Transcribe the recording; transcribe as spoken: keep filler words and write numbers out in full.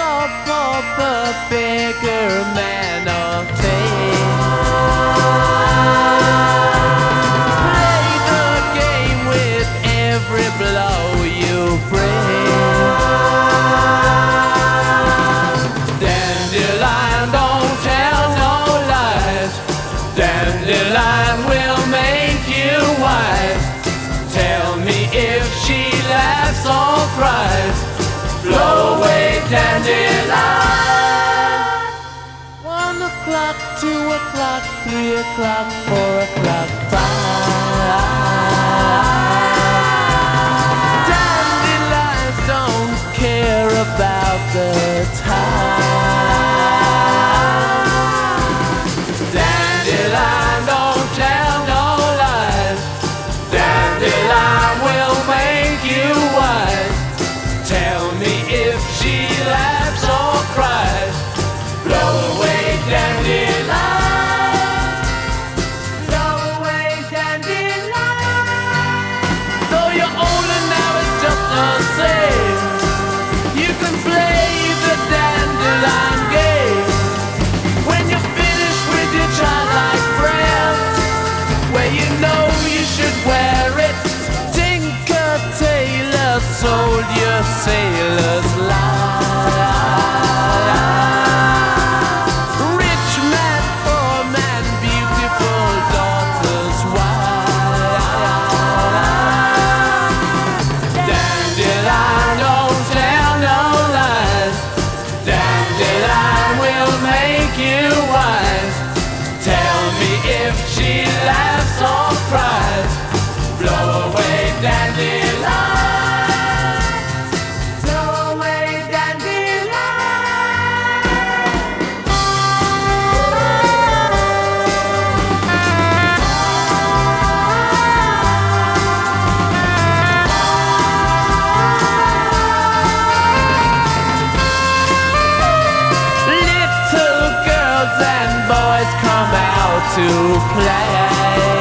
up of the bigger man of faith. Play the game with every blow you bring. Dandelion, don't tell no lies. Dandelion will make you wise. Tell me if she laughs or cries. Blow away, dandelion. One o'clock, two o'clock, three o'clock, four o'clock, five. Dandelions don't care about the time. Dandelion, don't tell no lies. Dandelion will make you wise. Tell me if she laughs or cries. Blow away, dandelion. Blow away, dandelion. Though you're older now, it's just the same. You can play the dandelion game. When you're finished with your childlike friends, where you know you should wear it. Tinker Tailor sold your sailor's life. Rich man, poor man, beautiful daughter's wife. Dandelion, don't tell no lies. Dandelion will make you wise. Tell me if she laughs or cries. Blow away, dandelion. Blow away, little girls and boys come out to play.